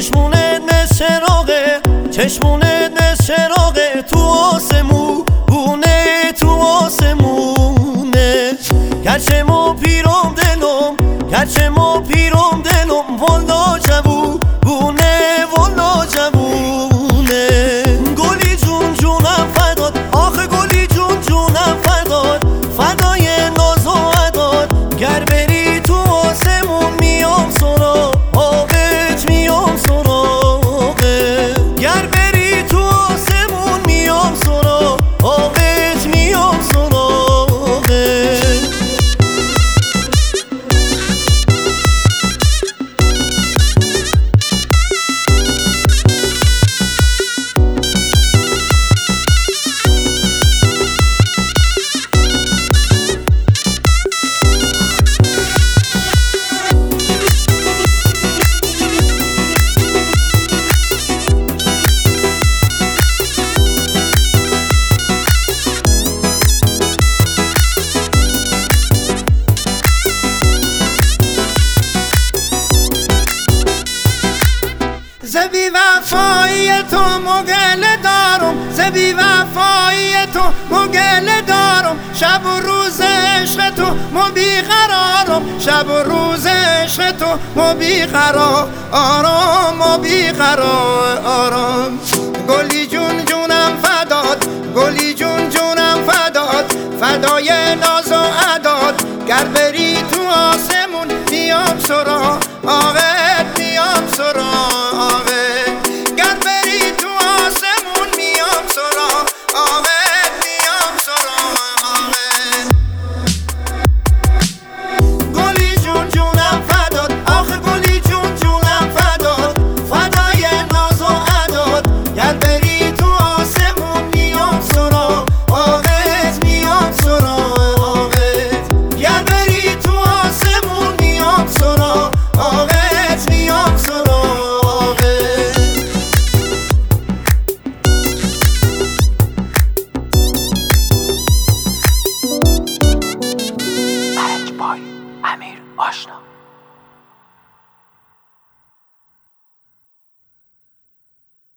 چشمونه نس چراغه، چشمونه نس چراغه، تو آسمونه، تو آسمونه. گرچه ما پیرم دلم، گرچه ما پیرم دلم، والا جوونه، والا جوونه. گلی جون جونم فداد، آخه گلی جون جونم فداد، فدای ناز و عداد. گر بری تو آسمون میام سراغت، میام سراغت. گر بری تو آسمون میام سراغت، میام سراغت. ز بی وفایی تو مگله دارم، ز بی وفایی تو مگله دارم. شب و روز عشق تو مو بیقرارم، شب و روز عشق تو مو بیقرار آرام، مو بیقرار آرام. گلی جون جونم فداد، گلی جون جونم فداد، فدای ناز و عداد. گر بری تو آسمون میام سراغت، میام سراغت.